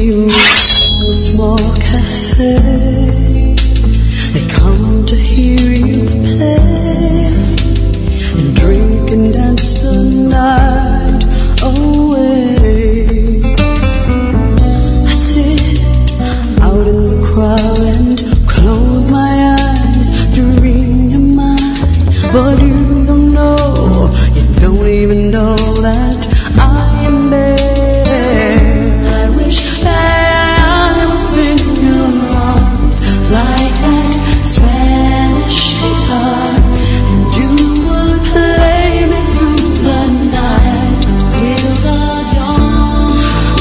you in a small cafe. They come to hear you play and drink and dance the night away. I sit out in the crowd and close my eyes to read your mind, but you don't know, you don't even know that I am there. I wish that I was in your arms like that Spanish guitar, and you would play me through the night till the dawn.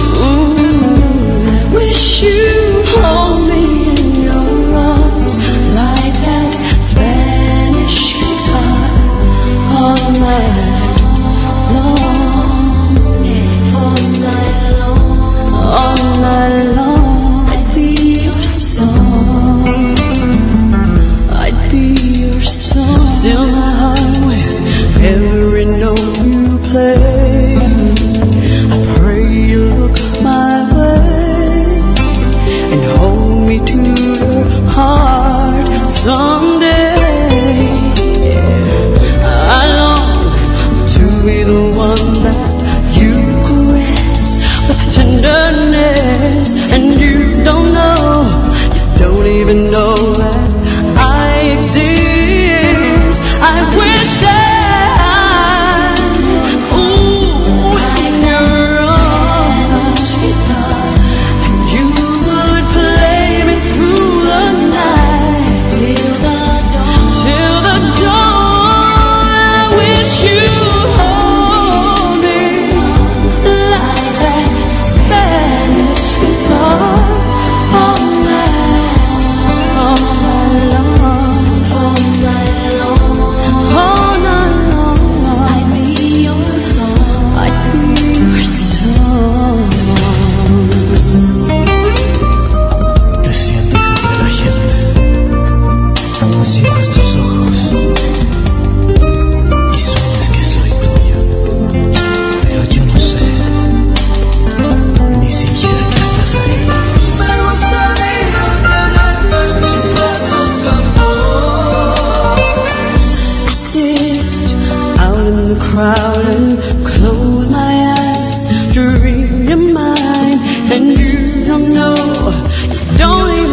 I wish you'd hold me in your arms like that Spanish guitar all night long. All night long, I'd be your song. I'd be your song. Still my heart with every note you play. I pray you look my way and hold me to your heart someday. I long to be the one that you caress with tenderness, and you don't know, you don't even know that I exist. I wish that in your arms, and you would play me through the night till the dawn. I wish you'd hold me like that Spanish guitar all night long, all night long. I'd be your song. I'd be your song. Te sientes entre la gente, cierras tus ojos y sueñas que soy tuyo, pero yo no sé ni siquiera que estás ahí. Me gustaría tenerte en mis brazos, amor. I sit out in the crowd and close my eyes to read your mind, and you don't know, you don't even